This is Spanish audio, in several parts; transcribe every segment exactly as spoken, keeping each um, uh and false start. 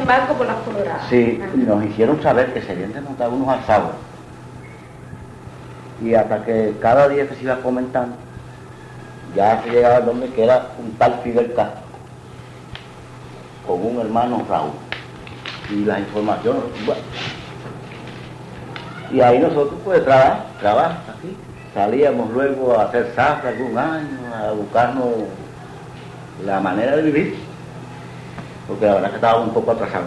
desembarco por las Coloradas. Sí, nos hicieron saber que se habían desmontado unos alzados. Y hasta que cada día que se iba comentando, ya se llegaba al nombre que era un tal Fidel Castro, con un hermano Raúl. Y las informaciones, bueno. Y ahí nosotros pues trabajar, trabajar aquí. Salíamos luego a hacer zafra algún año, a buscarnos la manera de vivir, porque la verdad que estábamos un poco atrasados.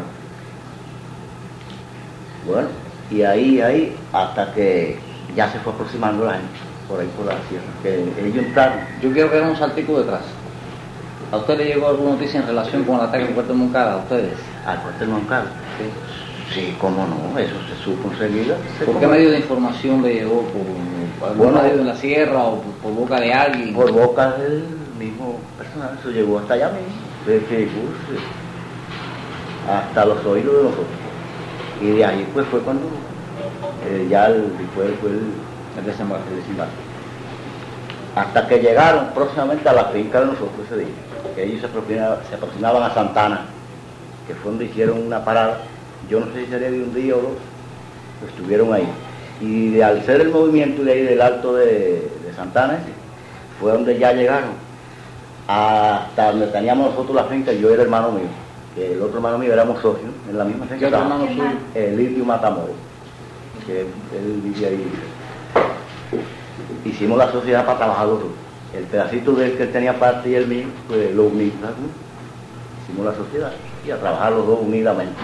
Bueno, y ahí, ahí, hasta que ya se fue aproximando la gente, por ahí por la sierra, que ellos entraron. Yo quiero que hagan un saltico detrás. ¿A usted le llegó alguna noticia en relación con el ataque en Puerto Moncada? ¿A ustedes? ¿Al Puerto Moncada? Sí. Sí, cómo no, eso se supo enseguida. ¿Por qué medio de información le llegó? ¿Por algún Bueno, medio de la sierra o por, por boca de alguien? Por boca del mismo personal, eso llegó hasta allá mismo, de que, pues, hasta los oídos de nosotros. Y de ahí pues fue cuando eh, ya el, fue, fue el, el desembarque, el desembarque. Hasta que llegaron próximamente a la finca de nosotros ese día, que ellos se aproximaban, se aproximaban a Santana, que fue donde hicieron una parada. Yo no sé si sería de un día o dos, pues estuvieron ahí. Y de, al ser el movimiento de ahí del alto de, de Santana, fue donde ya llegaron, hasta donde teníamos nosotros la finca. Yo era hermano mío, que el otro hermano mío éramos socios en la misma finca. ¿Qué otro hermano suyo? El Lidio Matamoros, que él vivía ahí. Hicimos la sociedad para trabajar los dos. El pedacito de él que él tenía parte y el mío, pues lo unimos, ¿no? Hicimos la sociedad y a trabajar los dos unidamente.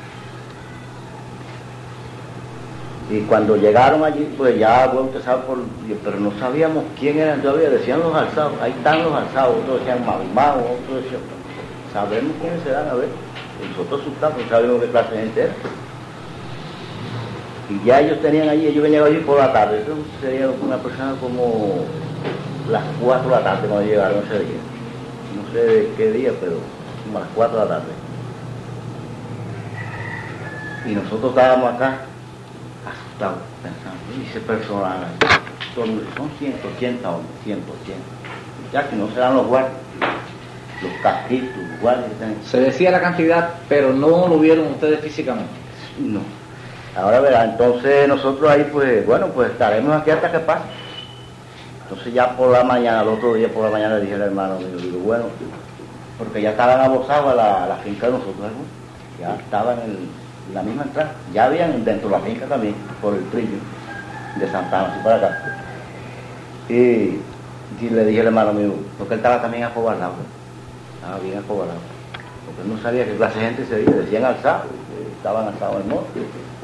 Y cuando llegaron allí, pues ya, bueno, usted sabe, por, pero no sabíamos quién eran todavía. Decían los alzados, ahí están los alzados. Otros decían Maumau, otros decían, sabremos quiénes serán, a ver. Nosotros asustamos, no sabemos qué clase de gente era. Y ya ellos tenían allí, ellos venían allí por la tarde. Eso sería una persona como las cuatro de la tarde cuando llegaron ese día. No sé de qué día, pero como a las cuatro de la tarde. Y nosotros estábamos acá, asustados, pensando, y ese personal, son, son ciento ochenta hombres, ciento ochenta. Ya que no serán los guardias, los casquitos, los guardias que están. Se decía la cantidad, pero no lo vieron ustedes físicamente. No. Ahora verá, entonces nosotros ahí pues, bueno, pues estaremos aquí hasta que pase. Entonces ya por la mañana, el otro día por la mañana le dije al hermano mío, digo, bueno, porque ya estaban abosados a la, a la finca de nosotros, ¿no? Ya estaban en, el, en la misma entrada, ya habían dentro de la finca también, por el trillo de Santana, así para acá. Y, y le dije al hermano mío, porque él estaba también acobardado, estaba bien acobardado, porque él no sabía qué clase de gente se veía, decían alzados, estaban alzados en el monte.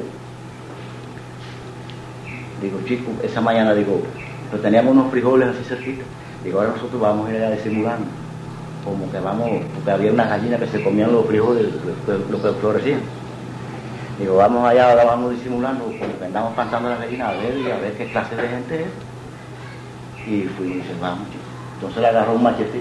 Digo, chicos, esa mañana, digo, pues teníamos unos frijoles así cerquita. Digo, ahora nosotros vamos a ir a disimulando, como que vamos, porque había unas gallinas que se comían los frijoles, lo que florecían. Digo, vamos allá, ahora vamos disimulando, como que andamos pasando las gallinas a ver y a ver qué clase de gente es. Y fuimos y dice, vamos, chicos. Entonces le agarró un machete,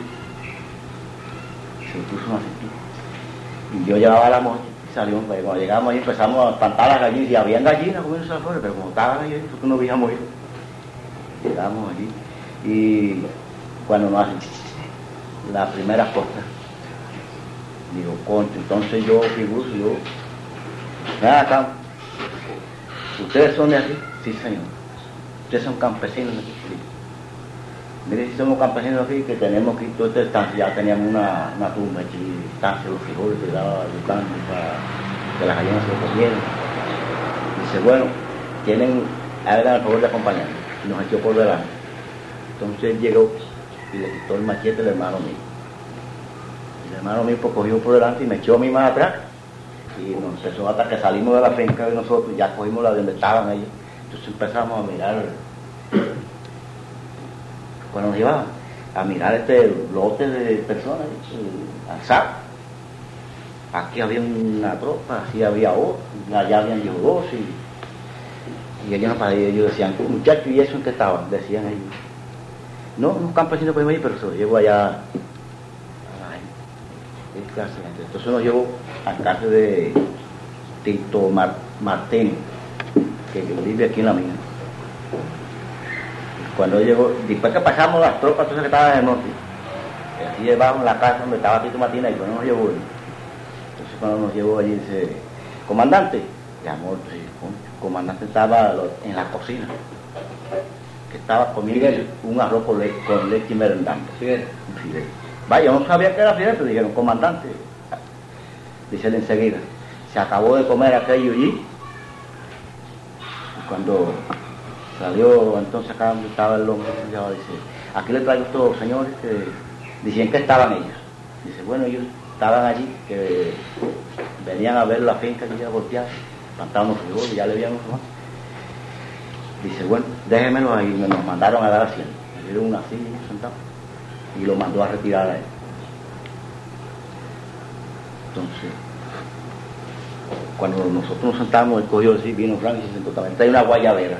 se puso una cintura. Y yo llevaba la mocha. Salimos, pues, cuando llegamos ahí empezamos a espantar las gallinas, y habían gallinas comiendo las flores, pero como estaban ahí, nosotros no veíamos ir. Llegamos allí y cuando nos hacen la primera costa, digo, concho, entonces yo figuro, yo, ven acá, ¿ustedes son de aquí? Sí, señor. ¿Ustedes son campesinos de aquí? Sí. Mire, si somos campesinos aquí, que tenemos aquí toda esta estancia, ya teníamos una, una tumba aquí, estancia, los frijoles que daba buscando para que las gallinas se lo comieran. Dice, bueno, tienen, hagan el favor de acompañarnos. Y nos echó por delante. Entonces él llegó y le quitó el machete al hermano mío. Y el hermano mío pues cogió por delante y me echó a mí más atrás. Y nos empezó hasta que salimos de la finca de nosotros, ya cogimos la de donde estaban ellos. Entonces empezamos a mirar, cuando nos llevaban, a mirar este lote de personas, alzados. Aquí había una tropa, así había otra, allá habían yo dos, y, y ellos no paraban, ellos decían, muchachos, ¿y eso en qué estaban? Decían ellos. No, unos campesinos podemos ir, pero se los llevo allá a la gente. Entonces nos llevó al caso de Tito Mar, Martín, que vive aquí en la mina. Cuando llegó, después que pasamos las tropas, entonces que estaban en el norte, así llevamos la casa donde estaba Tito Martín, y cuando nos llevó, entonces cuando nos llevó allí, dice, comandante, llamó, sí, el comandante estaba en la cocina, que estaba comiendo Fidel. Un arroz con leche, con leche y merendando. Fidel. Fidel. Vaya, yo no sabía que era Fidel, pero dijeron, comandante, dice él enseguida, se acabó de comer aquello allí, y cuando salió, entonces acá donde estaba el hombre, dice, aquí le traigo a estos señores que decían que estaban ellos. Dice, bueno, ellos estaban allí, que venían a ver la finca que iba a voltear, plantaban los frijoles, ya le habían tomado. Dice, bueno, déjenmelo ahí, me nos mandaron a dar asiento. Me dieron una silla sentado y lo mandó a retirar a él. Entonces, cuando nosotros nos sentamos, él cogió así, vino Frank y se sentó también. Trae una guayabera.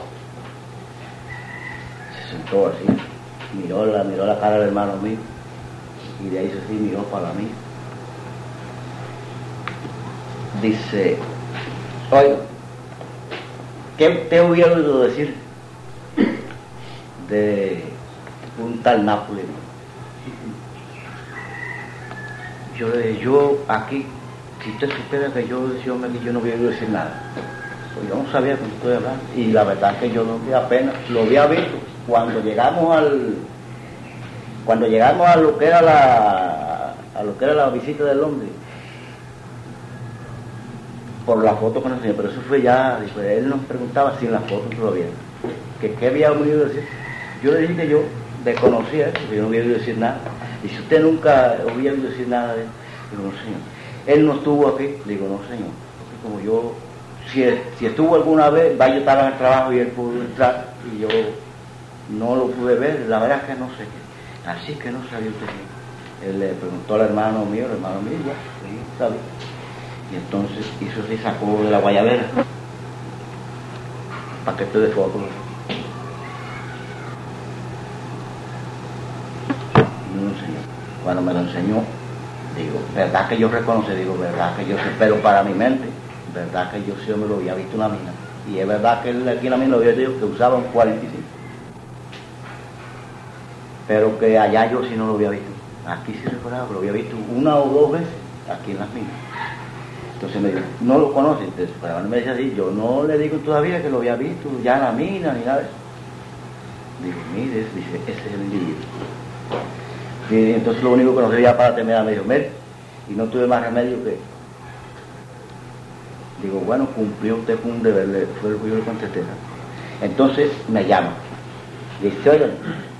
Se sentó así, miró la, miró la cara del hermano mío y de ahí se sí, miró para mí. Dice, oiga, ¿qué te hubiera oído decir de un tal Nápoles? Yo le dije, yo aquí, si usted supiera que yo, yo, yo no había oído decir nada. Pues yo no sabía con qué estoy hablando. Y la verdad es que yo no apenas lo había visto. Cuando llegamos al, cuando llegamos a lo que era la, a lo que era la visita del hombre, por la foto con el señor, pero eso fue ya, después él nos preguntaba sin la foto todavía, que qué había oído decir. Yo le dije que yo desconocía eso, que yo no había oído decir nada. Y si usted nunca había oído decir nada de él, digo, no señor. Él no estuvo aquí, digo, no señor, porque como yo, si, si estuvo alguna vez, va, yo estaba en el trabajo y él pudo entrar y yo no lo pude ver, la verdad es que no sé qué. Así que no sabía usted. Él le preguntó al hermano mío, el hermano mío, ya, sí, sabe. Y entonces hizo así, sacó de la guayabera paquete de fotos. Y me lo enseñó. Cuando me lo enseñó, digo, verdad que yo reconocí, digo, verdad que yo sé, pero para mi mente, verdad que yo sí me lo había visto en la mina. Y es verdad que él aquí en la mina lo había dicho que usaba un cuarenta y cinco. Pero que allá yo sí no lo había visto. Aquí sí recordaba, pero lo había visto una o dos veces aquí en las minas. Entonces me dijo, no lo conoce. Entonces, para mí me dice así, yo no le digo todavía que lo había visto ya en la mina ni nada de eso. Digo, mire, dice, ese es el individuo. Y entonces lo único que no sabía para terminar me dijo, mire, y no tuve más remedio que, digo, bueno, cumplió usted con un deber, fue lo que yo le contesté. Entonces me llama, dice, oigan,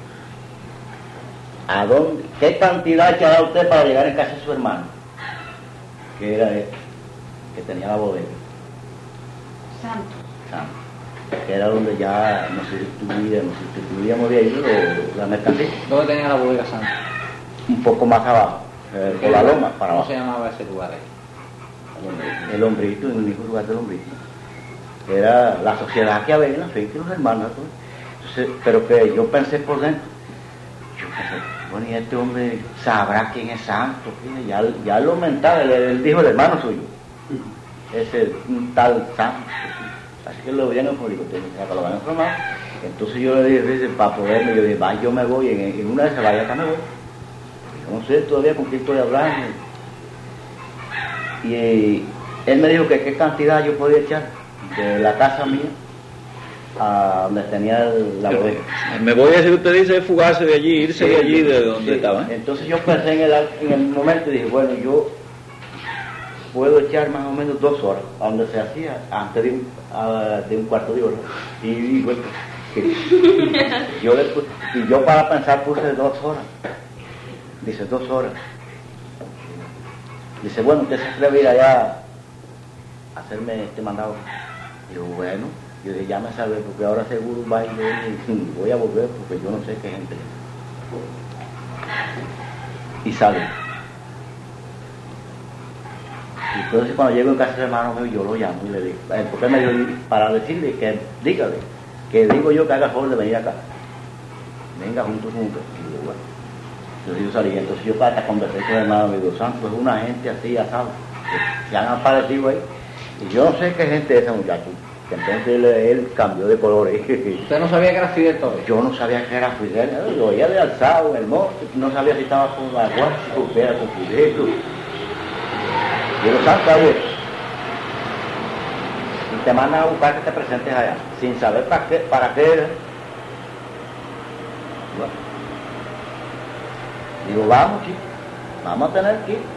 ¿a dónde, qué cantidad ha dado usted para llegar en casa de su hermano? Que era él, que tenía la bodega. Santo. Santo. Que era donde ya nos sustituíamos, nos sustituíamos de ahí la mercancía. ¿Dónde tenía la bodega Santo? Un poco más abajo, eh, por la loma, para ¿Cómo abajo. se llamaba ese lugar ahí? El hombrito, en el único lugar del hombrito. Era la sociedad que había en la finca y los hermanos. Entonces, pero que yo pensé por dentro, yo pensé, bueno, y este hombre sabrá quién es Santo, ¿quién? Ya, ya lo mentaba, él, él dijo el hermano suyo, ese un tal Santo. Así que lo habían informado, que lo habían informado. Entonces yo le dije, dice, para poderme, yo dije, va, yo me voy, en, en una de esas vaya acá me voy. Yo no sé todavía con quién estoy hablando. Y eh, él me dijo que qué cantidad yo podía echar de la casa mía a donde tenía el, la bodega. Me voy a decir, usted dice fugarse de allí, irse Sí, de allí, de donde sí. estaba. ¿eh? Entonces yo pensé en el, en el momento y dije, bueno, yo puedo echar más o menos dos horas, a donde se hacía, antes de un, a, de un cuarto de hora. Y, y bueno, que yo, le, y yo para pensar puse dos horas. Dice, dos horas. Dice, bueno, usted se atreve a ir allá a hacerme este mandado. Digo, bueno, yo dije, ya me sabe, porque ahora seguro va y voy a volver, porque yo no sé qué gente es. Y sale. Y entonces cuando llego en casa del hermano mío, yo lo llamo y le digo, porque él me dijo, para decirle que, dígale, que digo yo que haga favor de venir acá. Venga juntos, juntos. Y digo, bueno. Entonces yo salí, entonces yo para conversar con el hermano mío, Santo, es una gente así, asado, que se han aparecido ahí. Y yo no sé qué gente es ese muchacho. Que entonces él, él cambió de colores. ¿Usted no sabía que era Fidel Torres? Yo no sabía que era Fidel, lo oía de alzado en el monte, no sabía si estaba con la guardia, si era con Fidel. Y los santos ahí, y te mandan a buscar que te presentes allá, sin saber para qué, para qué eres. Bueno. Digo, vamos, chicos, vamos a tener que ir.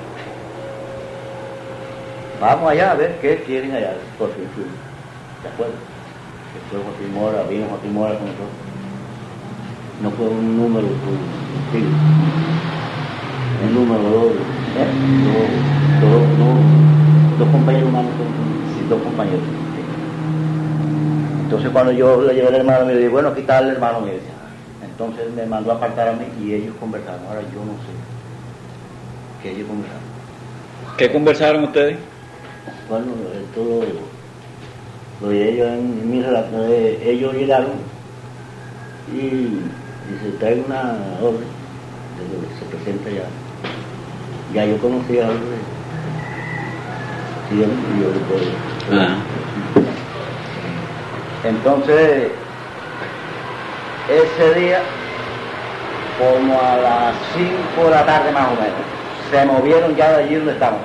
Vamos allá a ver qué quieren allá, por fin fuimos. ¿De acuerdo? Después Joaquín Mora, vino Joaquín Mora con nosotros. No fue un número, fue un siglo. El número dos, ¿eh? dos, dos, dos, dos compañeros humanos, sí, dos compañeros. Entonces cuando yo le llevé al hermano, me dije, bueno, aquí está el hermano mío. Entonces me mandó a apartar a mí y ellos conversaron. Ahora yo no sé qué ellos conversaron. ¿Qué conversaron ustedes? Bueno, todo lo de ellos en mi relación, ellos llegaron y dice, trae una orden, se presenta ya. Ya yo conocía algo de sí, yo recuerdo. Ah. Entonces, ese día, como a las cinco de la tarde más o menos, se movieron ya de allí donde estábamos.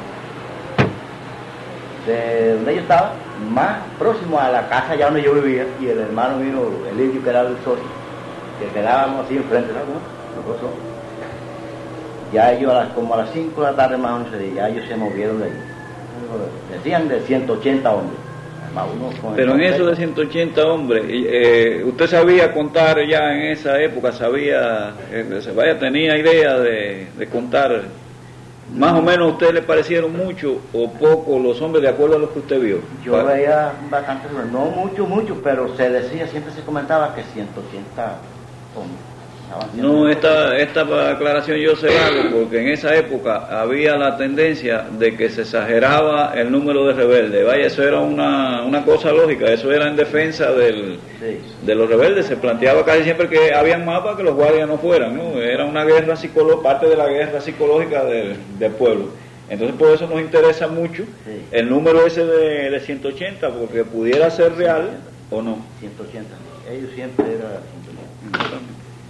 De donde yo estaba, más próximo a la casa ya donde yo vivía, y el hermano mío, el indio que era el socio, que quedábamos así enfrente, ¿no? Nosotros, ya ellos a las, como a las cinco de la tarde más o menos, ya ellos se movieron de allí. Decían de ciento ochenta hombres. Pero en eso de ciento ochenta hombres, eh, ¿usted sabía contar ya en esa época? ¿Sabía, eh, se vaya, tenía idea de, de contar? ¿Más o menos a usted le parecieron mucho o poco los hombres de acuerdo a lo que usted vio? Yo ¿Para? veía bastante, no mucho, mucho, pero se decía, siempre se comentaba que ciento ochenta hombres. No, esta, esta aclaración yo se la hago porque en esa época había la tendencia de que se exageraba el número de rebeldes. Vaya, eso era una, una cosa lógica, eso era en defensa del, sí. de los rebeldes. Se planteaba casi siempre que habían más para que los guardias no fueran, ¿no? Era una guerra psicológica, parte de la guerra psicológica del, del pueblo. Entonces por eso nos interesa mucho sí. el número ese de, de ciento ochenta, porque pudiera ser real o no. ciento ochenta, ellos siempre eran ciento ochenta.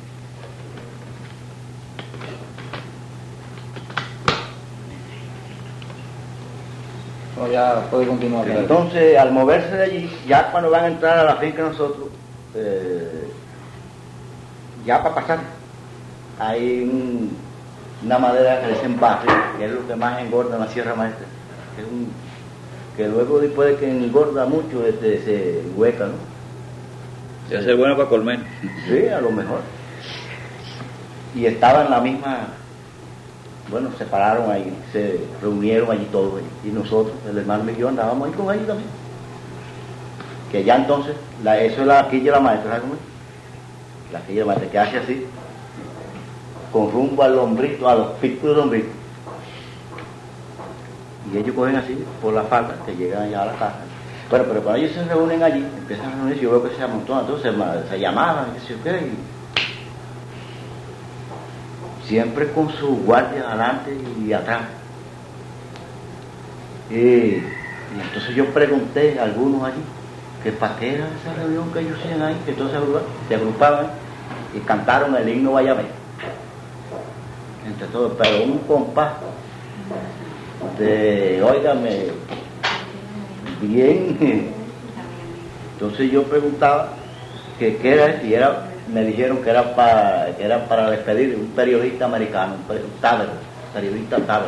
No, ya puede continuar. Entonces, al moverse de allí, ya cuando van a entrar a la finca nosotros, eh, ya para pasar, hay un, una madera que dicen barrio, que es lo que más engorda en la Sierra Maestra, que, es un, que luego después de que engorda mucho, este, se hueca, ¿no? Se hace bueno para comer. Sí, a lo mejor. Y estaba en la misma... Bueno, se pararon ahí, se reunieron allí todos allí. Y nosotros, el hermano y yo, andábamos ahí con ellos también. Que ya entonces, la, eso es la quilla de la maestra, ¿sabes cómo es? La quilla de la maestra, que hace así, con rumbo al lombrito, a los picos de lombrito. Y ellos cogen así, por la falda, que llegan allá a la casa. Bueno, pero cuando ellos se reúnen allí, empiezan a reunirse, yo veo que se amontonan, entonces se, se llamaban, qué sé yo qué, y siempre con su guardia adelante y atrás. Y, y entonces yo pregunté a algunos allí que para qué era esa reunión que ellos hacían ahí, que entonces se agrupaban y cantaron el himno Guayabé entre todos, pero un compás de, óigame, bien. Entonces yo preguntaba que qué era, y era me dijeron que era para que era para despedir un periodista americano, un Taber, periodista Taber,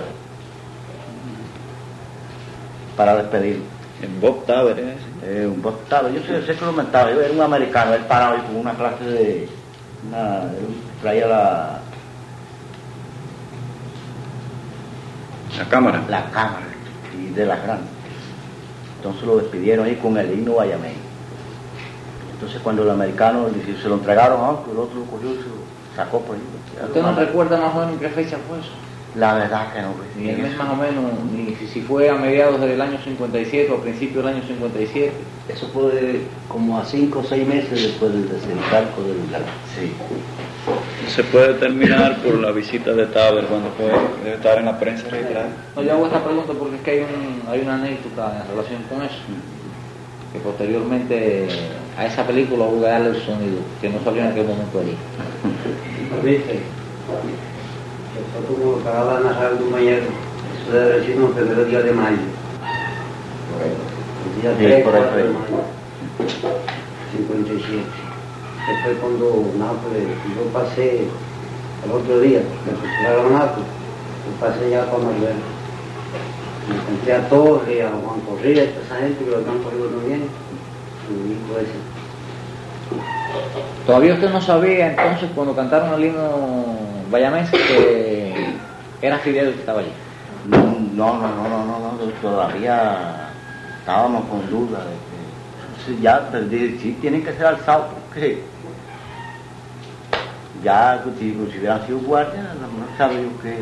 para despedir. En Bob Taber, ¿eh? Eh, un Bob Taber, yo sé, sé que lo mentaba, yo era un americano, él paraba ahí con una clase de, una, él traía la La cámara. la cámara y de las grandes. Entonces lo despidieron ahí con el himno Guayamén. Entonces cuando el americano se lo entregaron a otro, el otro lo cogió y se lo sacó por ahí. ¿Usted no recuerda más o menos en qué fecha fue eso? La verdad que no. Ni el mes más o menos, ni si, si fue a mediados del año cincuenta y siete o a principios del año cincuenta y siete. Eso fue como a cinco o seis meses después del desembarco del sí. Se puede determinar por la visita de Taber cuando fue, debe estar en la prensa registrada. No, yo hago esta pregunta porque es que hay, un, hay una anécdota en relación con eso. Que posteriormente a esa película hubo que darle el sonido, que no salió en aquel momento allí. ¿Viste? Eso tuvo que acabar de narrar de un mañana. Eso debe haber sido el primer día de mayo. El día Sí, tres, por ahí, cuatro de por ahí. mayo, cincuenta y siete. Después cuando Nápoles, yo pasé el otro día, me fusilaron a Nápoles, yo pasé ya para Maribel. Me encontré a Torres, a Juan Correa, a toda esa gente que lo habían cogido también, mi hijo ese. Todavía usted no sabía entonces cuando cantaron el himno bayamense que era Fidel que estaba allí. No, no, no, no, no, no, no, todavía estábamos con duda de que sí, ya, pero de- sí tienen que ser alzados porque ya si, si hubieran sido guardias, no sabía yo que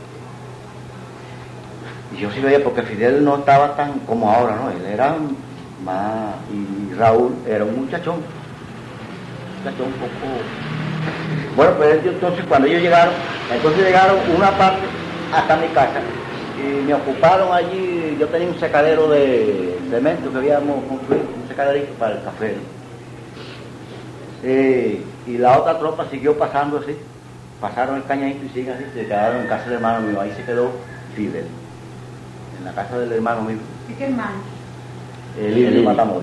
y yo sí veía porque Fidel no estaba tan como ahora, ¿no? Él era más, y Raúl era un muchachón, un muchachón un poco. Bueno, pues ellos, entonces cuando ellos llegaron, entonces llegaron una parte hasta mi casa y me ocuparon allí. Yo tenía un secadero de cemento que habíamos construido, un secaderito para el café. Eh, y la otra tropa siguió pasando así, pasaron el cañadito y siguen así, se quedaron en casa del hermano mío. Ahí se quedó Fidel, en la casa del hermano mío, ¿De qué hermano? el Lidio Matamoros.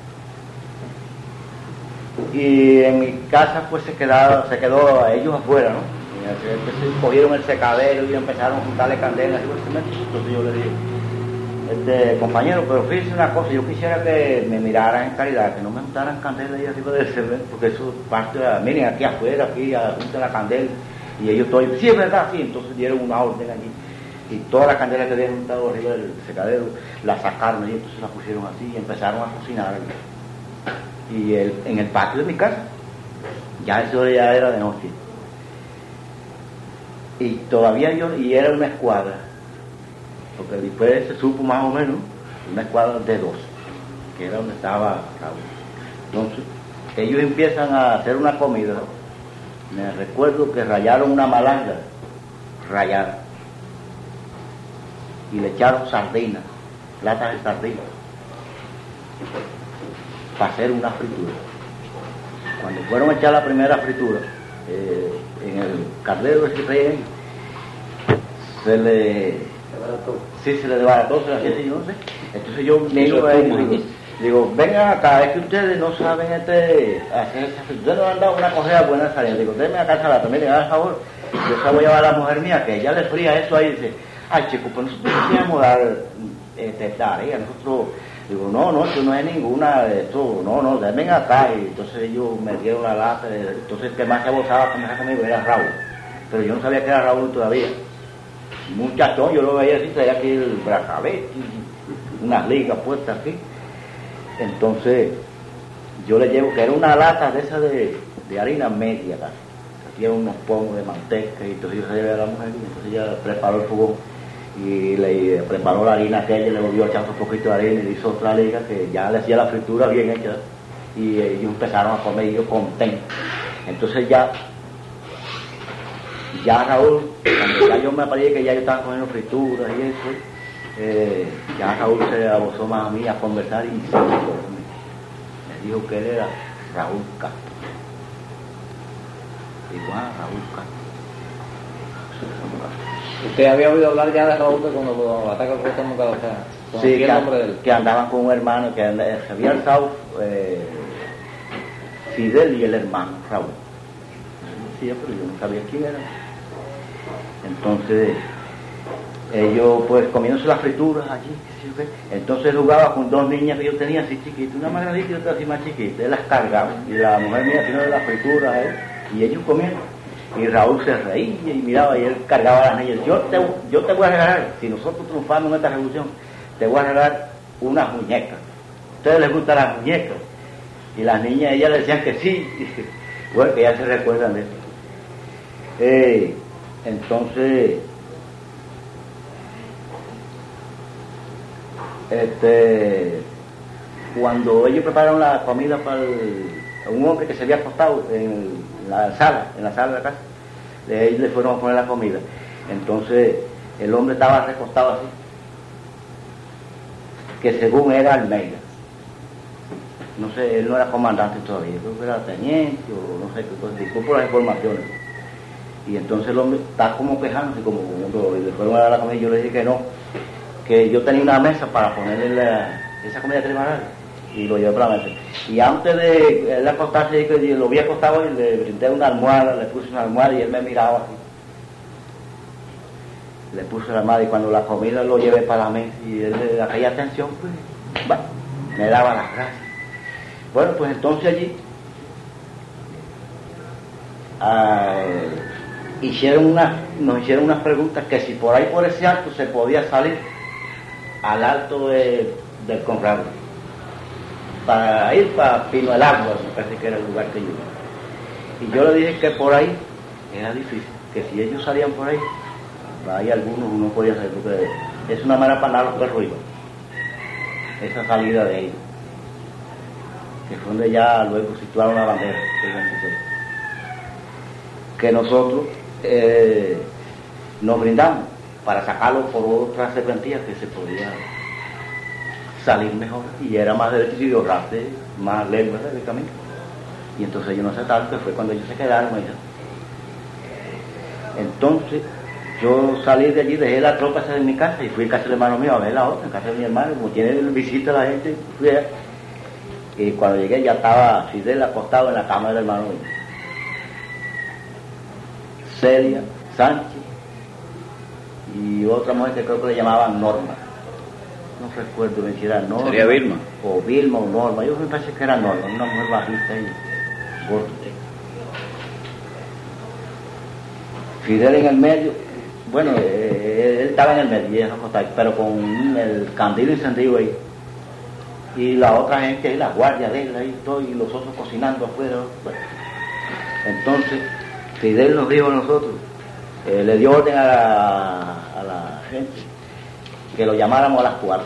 Y en mi casa pues se quedaba, se quedó a ellos afuera, ¿no? Y entonces cogieron el secadero y empezaron a juntarle candelas y el cemento. Entonces yo le dije, este compañero, pero fíjese una cosa, yo quisiera que me miraran en caridad, que no me juntaran candelas ahí arriba del cemento, porque eso es parte de la, miren aquí afuera, aquí juntan la candela, y ellos todos, sí es verdad, sí, entonces dieron una orden allí. Y todas las candelas que habían juntado arriba del secadero las sacaron y entonces las pusieron así y empezaron a cocinar allí. Y el, en el patio de mi casa, ya eso ya era de noche. Y todavía yo, y era una escuadra, porque después se supo más o menos, una escuadra de dos, que era donde estaba Raúl. Entonces, ellos empiezan a hacer una comida. Me recuerdo que rayaron una malanga, rayada, y le echaron sardinas, latas de sardinas, para hacer una fritura. Cuando fueron a echar la primera fritura, eh, en el caldero ese rey, se le sí, se le desbarató, se le hacía así, yo no sé. Entonces yo me digo a ellos, digo, digo, vengan acá, es que ustedes no saben este hacer esa fritura, ustedes no han dado una cogida buena de salida. Digo, denme acá esa lata, miren, hagan el favor, yo se la voy a llevar a la mujer mía, que ella le fría eso ahí, y dice, ay chico, pues nosotros no queríamos dar este, tarea, nosotros, digo, no, no, esto no es ninguna de esto, no, no, denme acá. Y entonces ellos me dieron la lata, entonces el que más se abusaba conmigo era Raúl, pero yo no sabía que era Raúl todavía. Muchachón, yo lo veía así, traía aquí el bracabé, unas ligas puestas aquí. Entonces yo le llevo, que era una lata de esa de, de harina media casi, aquí eran unos pomos de manteca, y entonces yo se llevé a la mujer y entonces ella preparó el fogón y le preparó la harina aquella, le volvió a echar un poquito de harina y le hizo otra liga que ya le hacía la fritura bien hecha y ellos empezaron a comer y yo contentos. Entonces ya ya Raúl, cuando ya yo me aparecí que ya yo estaba comiendo frituras y eso, eh, ya Raúl se abusó más a mí a conversar y se me me dijo que él era Raúl Castro. Digo, ah, Raúl Castro. ¿Usted había oído hablar ya de Raúl cuando lo ataca con Costa Mocado? O sea, Sí, el que, nombre de él? que andaban con un hermano, que anda- se había alzado eh, Fidel y el hermano Raúl. Sí, pero yo no sabía quién era. Entonces, ellos pues comiéndose las frituras allí, ¿sí o qué? Entonces jugaba con dos niñas que yo tenía así chiquitas, una más grandita y otra así más chiquita. Él las cargaba y la mujer mía haciendo las frituras a él y ellos comiendo. Y Raúl se reía y miraba y él cargaba a las niñas. Yo te, yo te voy a regalar, si nosotros triunfamos en esta revolución, te voy a regalar unas muñecas. ¿A ustedes les gustan las muñecas? Y las niñas, ellas le decían que sí. Bueno, que ya se recuerdan de eso. Eh, entonces, este, cuando ellos prepararon la comida para el, un hombre que se había acostado en la sala, en la sala de la casa, ellos le fueron a poner la comida. Entonces, el hombre estaba recostado así, que según era Almeida. No sé, él no era comandante todavía, creo que era teniente o no sé qué cosa, disculpo las informaciones. Y entonces el hombre está como quejándose, como cuando le fueron a dar la comida, yo le dije que no, que yo tenía una mesa para ponerle la, esa comida que le iba a dar, y lo llevé para la mesa. Y antes de él acostarse, que lo vi acostado y le brindé una almohada, le puse una almohada y él me miraba así. Le puse la almohada y cuando la comida lo llevé para la mesa y él le aquella atención, pues, bah, me daba las gracias. Bueno, pues entonces allí eh, hicieron una, nos hicieron unas preguntas que si por ahí por ese alto se podía salir al alto de, del Conrado para ir para Pino del Agua, me parece que era el lugar que yo iba. Y yo le dije que por ahí era difícil, que si ellos salían por ahí, hay algunos uno podía salir, porque es una manera para andar los perros iban, esa salida de ellos, que fue donde ya luego situaron la bandera del veintiséis, que nosotros eh, nos brindamos para sacarlo por otras serpentías que se podía salir mejor y era más derecho y ahorrarse más lejos del camino. Y entonces ellos no aceptaron, que fue cuando ellos se quedaron allá. Entonces yo salí de allí, dejé la tropa esa en mi casa y fui a casa del hermano mío a ver la otra, en casa de mi hermano, como tiene visita la gente, fui allá. Y cuando llegué ya estaba Fidel acostado en la cama del hermano mío. Celia, Sánchez y otra mujer que creo que le llamaban Norma. No recuerdo si era Norma. ¿Sería Vilma? O Vilma o Norma. Yo me parece que era Norma, una mujer bajita y gorda. Fidel en el medio, bueno, eh, él estaba en el medio, y ella acostada, pero con el candil encendido ahí. Y la otra gente ahí, la guardia de él ahí, todo, y los otros cocinando afuera. Bueno. Entonces, Fidel nos dijo a nosotros, eh, le dio orden a la, a la gente que lo llamáramos a las cuatro.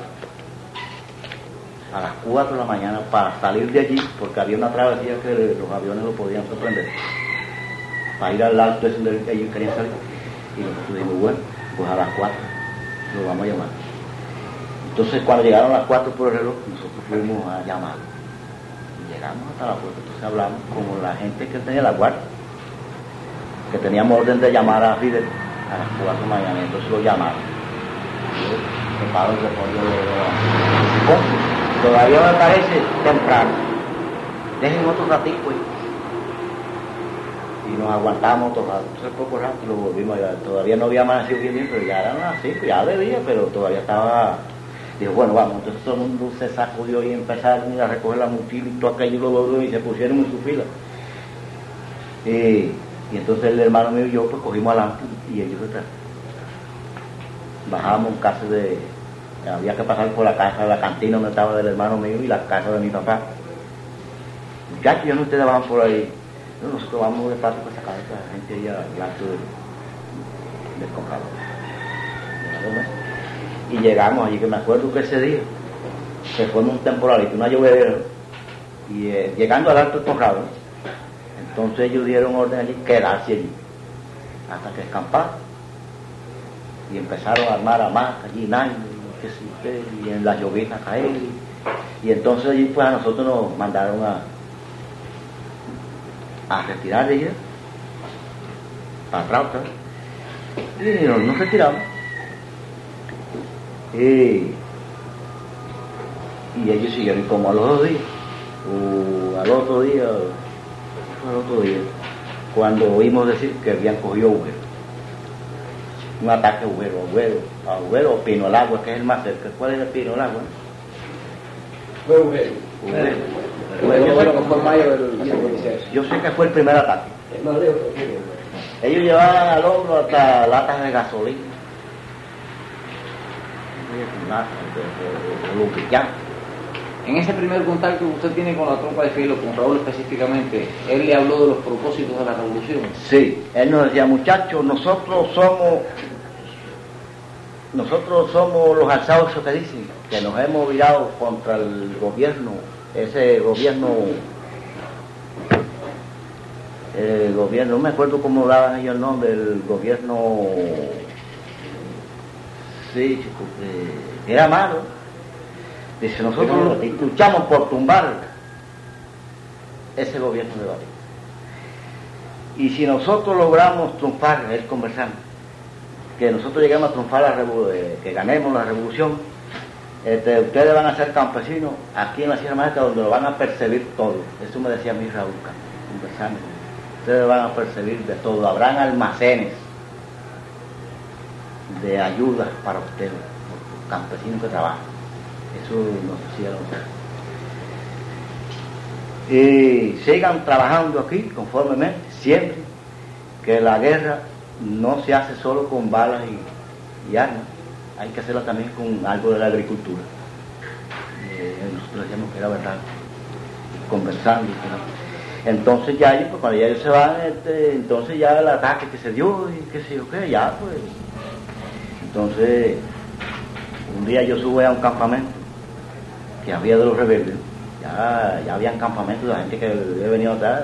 A las cuatro de la mañana para salir de allí, porque había una travesía que los aviones lo podían sorprender. Para ir al alto ese donde ellos querían salir. Y nosotros dijimos, bueno, pues a las cuatro lo vamos a llamar. Entonces cuando llegaron a las cuatro por el reloj, nosotros fuimos a llamar. Y llegamos hasta la puerta, entonces hablamos como la gente que tenía la guardia, que teníamos orden de llamar a Fidel a las cuatro de la mañana, entonces lo llamaron. Yo me paro y respondo, todavía me parece temprano, dejen otro ratito ahí. Y nos aguantamos otro rato, entonces poco rato lo volvimos a llevar. Todavía no había amanecido bien, bien, pero ya eran las cinco, ya de día, pero todavía estaba. Dijo, bueno, vamos, entonces todo el mundo se sacudió y empezaron a recoger la mochila y todo aquello lo logró y se pusieron en su fila. Y, y entonces el hermano mío y yo pues cogimos adelante y ellos detrás. Bajamos en casa de, había que pasar por la casa, la cantina donde estaba del hermano mío y la casa de mi papá. Muchachos, ya no ustedes van por ahí. No, nosotros vamos de paso para sacar a esta gente ahí al alto del, del Conrado. Y llegamos allí, que me acuerdo que ese día se fue un temporalito, una llovedera, y eh, llegando al alto del Conrado, entonces ellos dieron orden allí quedarse allí hasta que escamparon y empezaron a armar hamacas allí, nada, que sí, y en las llovinas caer, y, y entonces allí pues a nosotros nos mandaron a a retirar de ella para atrás otra vez. Y nos, nos retiramos. Y, y ellos siguieron, y como a los dos días, o al otro día, fue al otro día, cuando oímos decir que habían cogido Ugüero, un ataque a Ugüero, a Ugüero, a Ugüero o Pino del Agua, que es el más cerca. ¿Cuál es el Pino del Agua? Fue Ugüero. Ugüero. Yo sé que fue mayo del cincuenta y seis. Yo sé que fue el primer ataque. Es más lejos. Ellos llevaban al hombro hasta latas de gasolina, latas de, de, de lubricante. En ese primer contacto que usted tiene con la tropa de Filo, con Raúl específicamente, él le habló de los propósitos de la revolución. Sí, él nos decía, muchachos, nosotros somos nosotros somos los alzados que dicen, que nos hemos virado contra el gobierno, ese gobierno, el gobierno, no me acuerdo cómo daban ellos el nombre, el gobierno, sí, que era malo. Dice, nosotros luchamos por tumbar ese gobierno de Batista. y si nosotros logramos triunfar, él conversando, que nosotros lleguemos a triunfar, la revo- eh, que ganemos la revolución, este, ustedes van a ser campesinos aquí en la Sierra Maestra, donde lo van a percibir todo. Eso me decía a mí Raúl, conversando. Ustedes van a percibir de todo, habrán almacenes de ayuda para ustedes, los campesinos que trabajan. Eso nos decía nosotros. Y sigan trabajando aquí conformemente, siempre, que la guerra no se hace solo con balas y, y armas, hay que hacerla también con algo de la agricultura. Eh, nosotros decíamos que era verdad, conversando, ¿no? Entonces ya ellos, pues, cuando ya ellos se van, este, entonces ya el ataque que se dio y qué sé yo qué, ya pues. Entonces, un día yo subí a un campamento que había de los rebeldes, ya, ya habían campamentos de la gente que había venido atrás,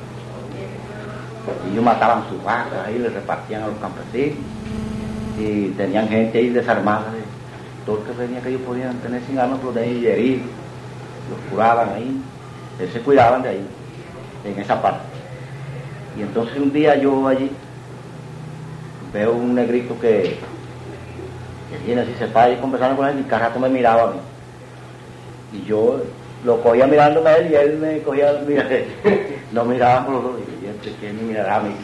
y ellos mataban sus vacas ahí, les repartían a los campesinos, y tenían gente ahí desarmada, de todo el que venía que ellos podían tener sin armas, pero tenían y heridos, los curaban ahí, ellos se cuidaban de ahí, en esa parte. Y entonces un día yo allí veo un negrito que, que viene así, se para y conversando con él, y cada rato me miraba a mí, y yo lo cogía mirándome a él y él me cogía, mira, nos mirábamos los dos, y yo, este, ¿quién me mirará a mí?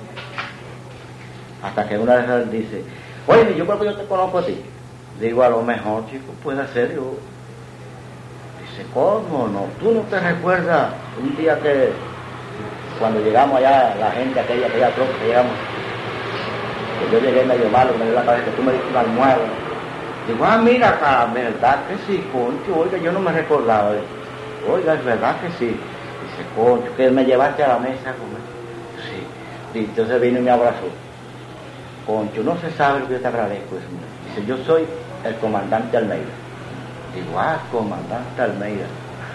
Hasta que una vez él dice, oye, yo creo que yo te conozco a ti. Digo, a lo mejor, chico, puede ser yo. Dice, ¿cómo no? ¿Tú no te recuerdas un día que cuando llegamos allá, la gente, aquella, aquella tropa que llegamos, que yo llegué medio malo, me dio la cabeza, que tú me diste una almohada? Digo, ah, mira acá, ¿verdad que sí, concho? Oiga, yo no me recordaba de eso. Oiga, es verdad que sí. Dice, concho, que me llevaste a la mesa a comer. Sí. Y entonces vino y me abrazó. Concho, no se sabe lo que yo te agradezco. Eso. Dice, yo soy el comandante Almeida. Digo, ah, comandante Almeida.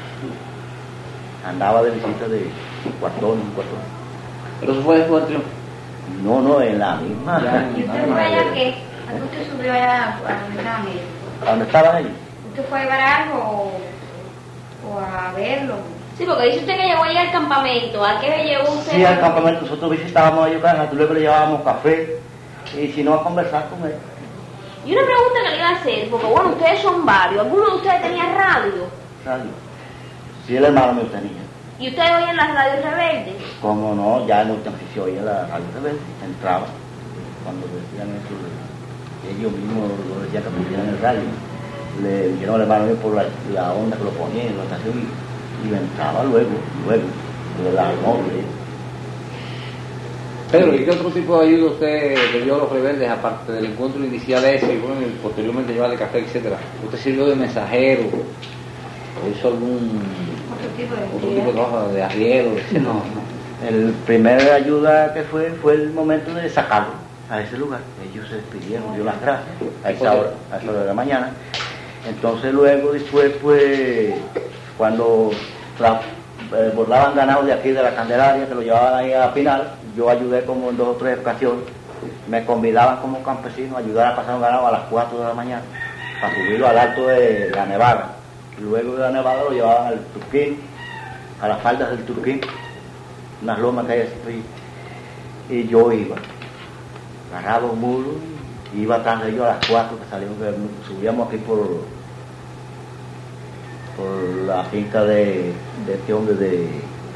Andaba de visita de cuartón, un cuartón. ¿Pero eso fue después del triunfo? No, no, en la misma. ¿Y usted fue allá qué? ¿A qué usted subió allá a donde estaban ellos? ¿A dónde estaban ellos? ¿Usted fue a llevar algo o, o a verlo? Sí, porque dice usted que llegó allá al campamento. ¿A qué le llevó usted? Sí, al campamento. Nosotros visitábamos a ellos, luego le llevábamos café, y si no, a conversar con él. Y una pregunta que le iba a hacer, porque bueno, ustedes son varios. ¿Alguno de ustedes tenía radio? Radio. Sí, el hermano mío tenía. ¿Y ustedes oían las radios rebeldes? Como no, ya en última se oía la radio rebelde, entraba, cuando decían eso, ellos mismos lo decían que pusieran el radio. Le dijeron al hermano mío por la, la onda que lo ponía en la estación y, y entraba luego, luego, de la noche. Pedro, ¿y qué otro tipo de ayuda usted le dio a los rebeldes, aparte del encuentro inicial ese, y bueno, y posteriormente llevarle café, etcétera? ¿Usted sirvió de mensajero? ¿O hizo algún Otro tipo de otro tipo de trabajo de arriero? etcétera? No, no. El primer ayuda que fue fue el momento de sacarlo a ese lugar. Ellos se despidieron, dio las gracias a esa hora, a esa hora de la mañana. Entonces luego después pues cuando tra- eh, bordaban ganado de aquí de la Candelaria, que lo llevaban ahí a Pinal, yo ayudé como en dos o tres ocasiones. Me convidaban como campesino a ayudar a pasar un ganado a las cuatro de la mañana para subirlo al alto de la Nevada. Luego de la Nevada lo llevaban al Turquín, a las faldas del Turquín, unas lomas que hay así, y yo iba, agarraba un muro, iba atrás de ellos a las cuatro, que salimos, que subíamos aquí por, por la finca de, de este hombre de,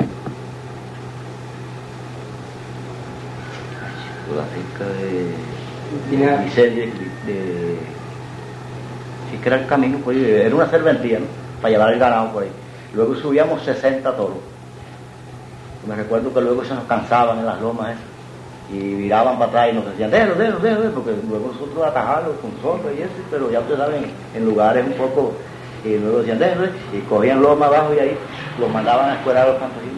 por la finca de Vicente, de, de, sí que era el camino, pues, era una serventía, ¿no?, para llevar el ganado por ahí. Luego subíamos sesenta toros. Me recuerdo que luego se nos cansaban en las lomas esas y viraban para atrás y nos decían, déjalo, déjalo, déjalo, porque luego nosotros atajarlos con sombra y eso, pero ya ustedes saben, en lugares un poco, y luego decían, déjalo, y cogían loma abajo y ahí los mandaban a escuelar a los campesinos.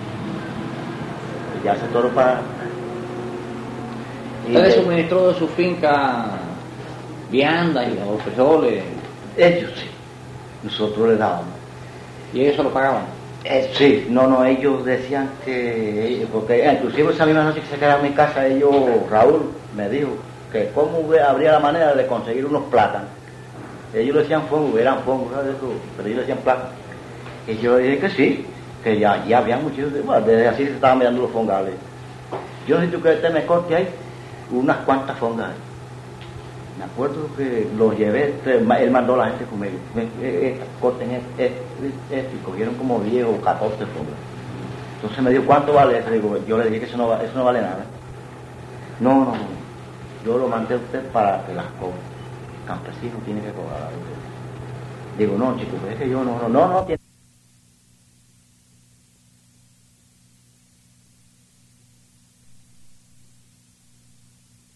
Y ya se toro para... ¿Usted le suministró de su finca viandas y los frijoles? Ellos sí, nosotros le dábamos. ¿Y ellos se lo pagaban? Eh, sí, no, no, ellos decían que, porque eh, inclusive esa misma noche que se quedaba en mi casa, ellos, Raúl me dijo que cómo habría la manera de conseguir unos plátanos. Ellos le decían fongo, eran fongos, ¿sabes eso? Pero ellos le decían plátanos. Y yo dije que sí, que ya, ya había muchos, bueno, desde así se estaban mirando los fongales. yo necesito que usted me corte ahí unas cuantas fondas ahí. Me acuerdo que los llevé, él mandó a la gente conmigo, corten esto, y cogieron como diez o catorce fondas. Entonces me dijo, ¿cuánto vale eso? Digo, yo le dije que eso no, eso no vale nada. No, no, no, yo lo mandé a usted para que las cobre. El campesino tiene que cobrar. Digo, no, chicos, es que yo no, no, no, no tiene.